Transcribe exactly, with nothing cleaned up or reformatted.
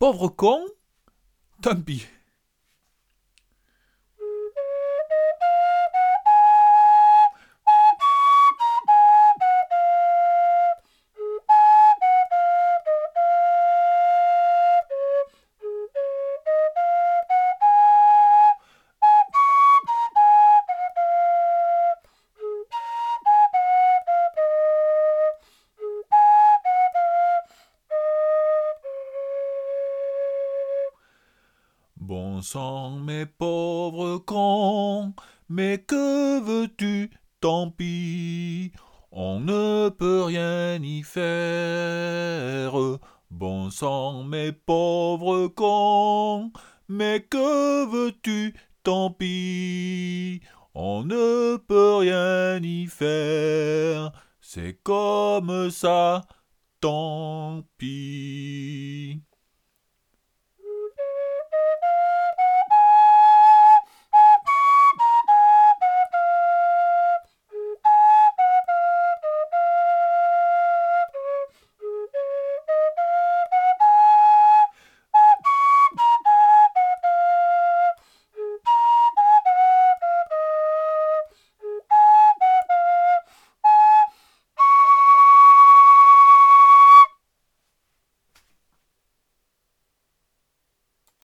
Pauvre con, tant pis. Bon sang, mes pauvres cons, mais que veux-tu, tant pis, on ne peut rien y faire. Bon sang, mes pauvres cons, mais que veux-tu, tant pis, on ne peut rien y faire. C'est comme ça, tant pis.